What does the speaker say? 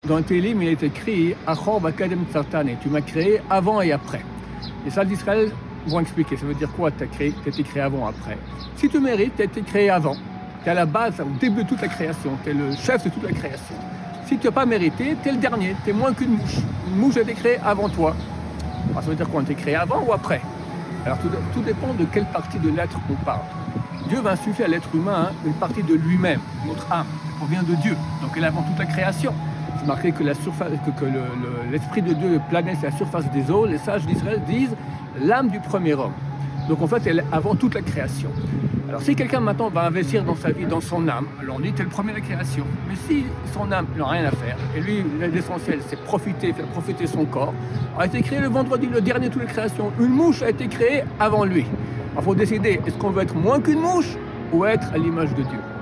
Dans Télim, il est écrit « Achor v'kadem tzartani » tu m'as créé avant et après. Les sages d'Israël vont expliquer, ça veut dire quoi tu as été créé avant ou après. Si tu mérites, tu as été créé avant. Tu es à la base, au début de toute la création, tu es le chef de toute la création. Si tu n'as pas mérité, tu es le dernier, tu es moins qu'une mouche. Une mouche a été créée avant toi. Alors, ça veut dire quoi, tu es créé avant ou après? Alors tout dépend de quelle partie de l'être on parle. Dieu va insuffler à l'être humain une partie de lui-même, notre âme, qui provient de Dieu. Donc elle est avant toute la création. C'est marqué que l'esprit de Dieu planait sur la surface des eaux. Les sages d'Israël disent l'âme du premier homme. Donc en fait, elle est avant toute la création. Alors si quelqu'un maintenant va investir dans sa vie, dans son âme, alors on dit t'es le premier de la création. Mais si son âme n'a rien à faire, et lui, l'essentiel, c'est faire profiter son corps, a été créé le vendredi, le dernier de toutes les créations. Une mouche a été créée avant lui. Il faut décider, est-ce qu'on veut être moins qu'une mouche ou être à l'image de Dieu?